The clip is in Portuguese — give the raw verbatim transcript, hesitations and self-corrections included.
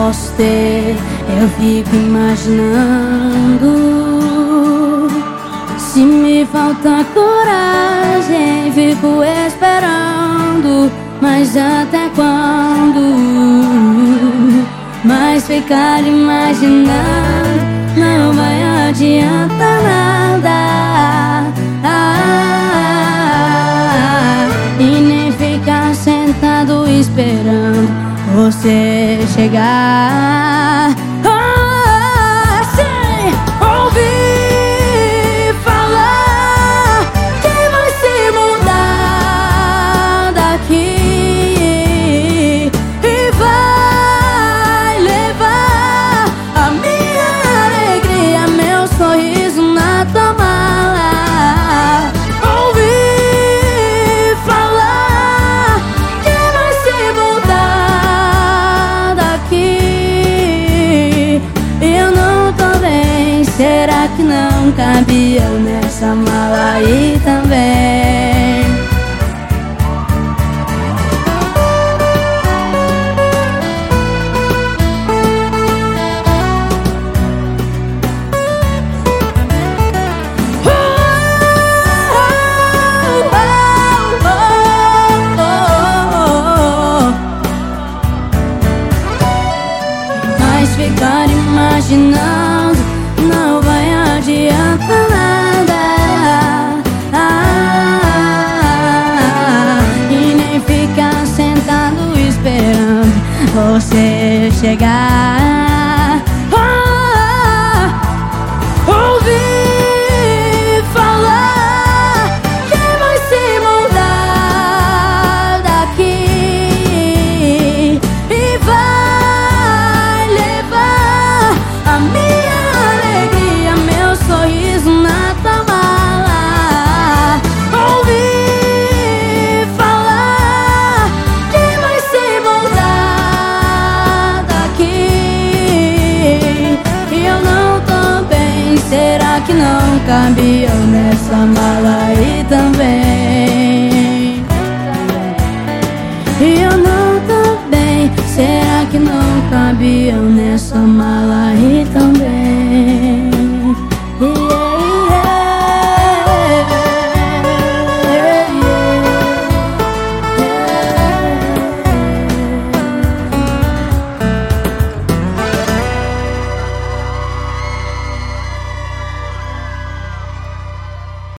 posso ter, eu fico imaginando. Se me falta coragem, fico esperando. Mas até quando? Mas ficar imaginando não vai adiantar nada. Ah, e nem ficar sentado esperando você chegar. Ah, sem ouvir falar que vai se mudar daqui e vai levar a minha alegria, meu sorriso na tua mala. Ouvir falar que vai se mudar daqui e eu não tô bem. Será que não cabia eu nessa mala aí também? Mas ficar imaginando não vai adiantar nada. Ah, e nem ficar sentado esperando você chegar. Ah, ouvir falar que vai se mudar daqui e vai levar a minha alegria, meu sorriso na tua mala. Ouvir falar que vai se mudar daqui e eu não tô bem. Será que não cabia nessa mala aí também?